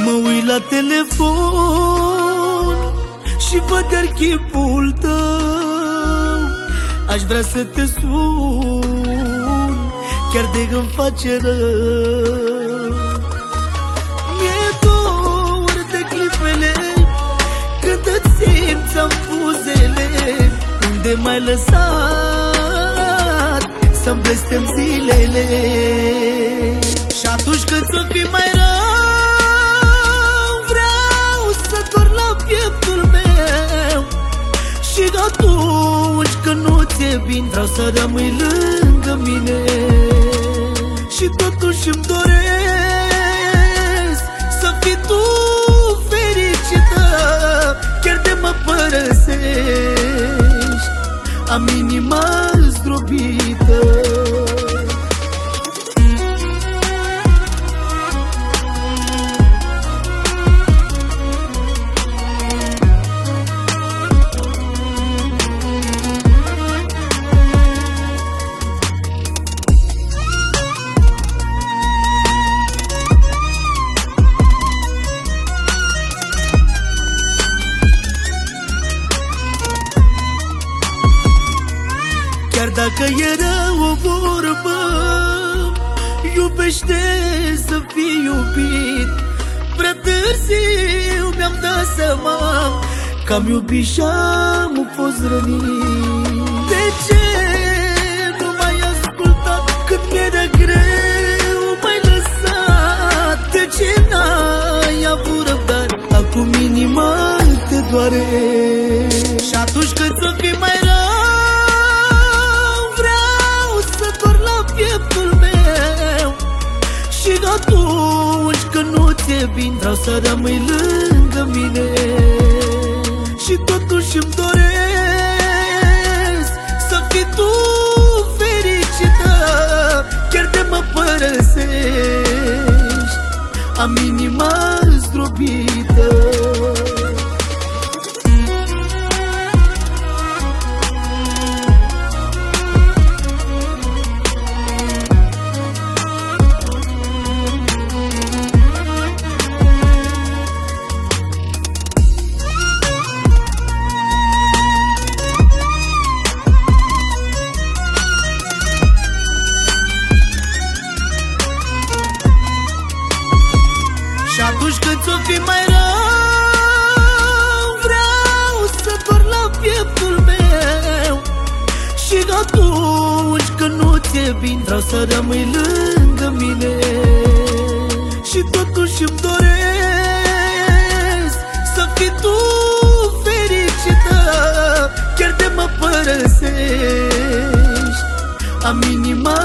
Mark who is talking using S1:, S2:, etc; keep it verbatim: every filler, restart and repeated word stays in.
S1: Mă uit la telefon și văd iar chipul tău. Aș vrea să te sun, chiar de îmi face rău. Mi-e dor de clipele când îți simți amuzele. Unde m-ai lăsat să-mi blestem zilele? Și atunci când ți-o fi mai rău, vreau să dor la pieptul meu. Și atunci când nu ți-e bine, vreau să rămâi lângă mine. Și totuși îmi doresc să fii tu fericită, chiar de mă părăsești, am inima zdrobită. Chiar dacă era o vorbă, iubește să fii iubit. Prea târziu mi-am dat seama că am iubit și-am fost rănit. De ce nu m-ai ascultat când mi-era greu, m-ai lăsat? De ce n-ai avut răbdare, acum inima te doare? Și atunci când ți-o fi mai rău, pieptul meu. Și atunci când nu ți-e bine, vreau să rămâi lângă mine. Și totuși îmi doresc să fii tu fericită, chiar de mă părăsești, am inima zdrobită. Și atunci când ți-o fi mai rău, vreau să dor la pieptul meu. Și atunci când nu ți-e bine, vreau să rămâi lângă mine. Și totuși îmi doresc să fii tu fericită, chiar de mă părăsești, am inima